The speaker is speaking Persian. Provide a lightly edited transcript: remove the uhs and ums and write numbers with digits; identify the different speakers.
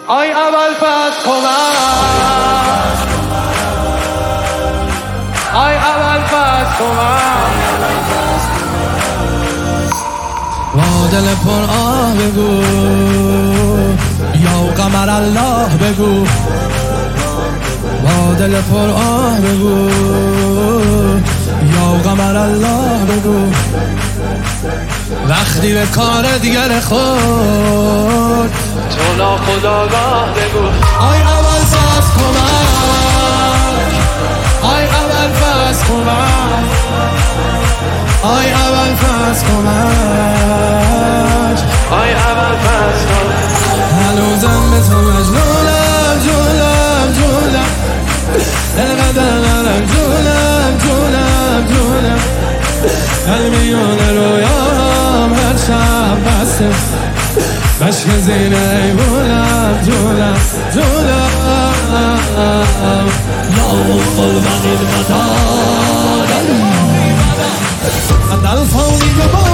Speaker 1: آی اول پس کمک، آی اول پس کمک. با دل پر آه بگو یا قمر الله بگو، با دل پر آه بگو یا قمر الله بگو. وقتی به کار دیگر خود تو ناخودآگاه بگو. آی اول پس کمک، آی اول پس کمک، آی اول پس کمک، آی اول پس کمک. هنوزم به تو مجنونم جونم جونم، اینقدر نرم جونم جونم جونم. قلبیونه رویام هر شب بسته، مشک زیر ایوونم جونم جونم. یا قربان المدار الفونی